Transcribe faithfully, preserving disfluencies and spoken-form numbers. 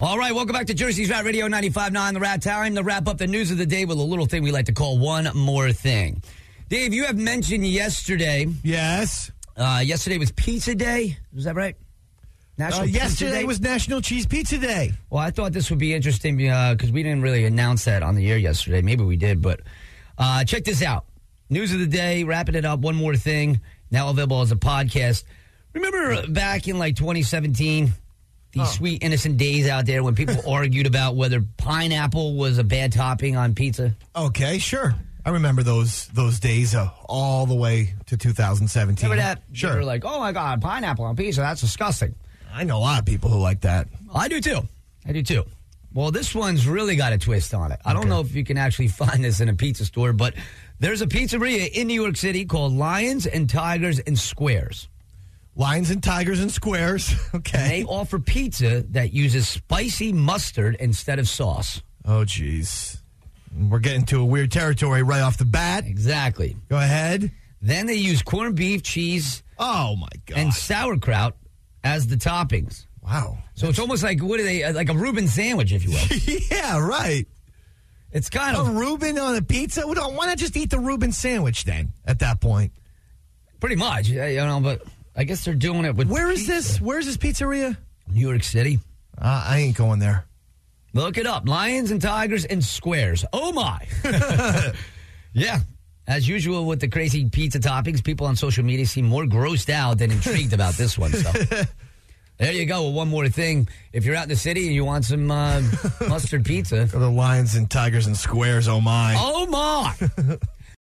All right, welcome back to Jersey's Rat Radio ninety-five point nine, The Rat. Time to wrap up the news of the day with a little thing we like to call One More Thing. Dave, you have mentioned yesterday. Yes. Uh, yesterday was Pizza Day. Was that right? National Uh, Pizza yesterday Day? was National Cheese Pizza Day. Well, I thought this would be interesting because we didn't really announce that on the air yesterday. Maybe we did, but uh, check this out. News of the day, wrapping it up, One More Thing, now available as a podcast. Remember back in like twenty seventeen, these oh. sweet, innocent days out there when people argued about whether pineapple was a bad topping on pizza? Okay, sure. I remember those those days uh, all the way to two thousand seventeen. Remember that? Sure. They were like, oh, my God, pineapple on pizza, that's disgusting. I know a lot of people who like that. I do, too. I do, too. Well, this one's really got a twist on it. I okay. don't know if you can actually find this in a pizza store, but there's a pizzeria in New York City called Lions and Tigers and Squares. Lions and Tigers and Squares. Okay. And they offer pizza that uses spicy mustard instead of sauce. Oh, jeez. We're getting to a weird territory right off the bat. Exactly. Go ahead. Then they use corned beef, cheese. Oh, my God. And sauerkraut as the toppings. Wow. So it's almost like, what are they, like a Reuben sandwich, if you will. Yeah, right. It's kind a of... A Reuben on a pizza? Why not just eat the Reuben sandwich then, at that point? Pretty much, you know, but I guess they're doing it with Where is pizza. this? Where is this pizzeria? New York City. Uh, I ain't going there. Look it up. Lions and Tigers and Squares. Oh, my. Yeah. As usual with the crazy pizza toppings, people on social media seem more grossed out than intrigued about this one. So there you go. Well, one more thing. If you're out in the city and you want some uh, mustard pizza. Go to Lions and Tigers and Squares. Oh, my. Oh, my.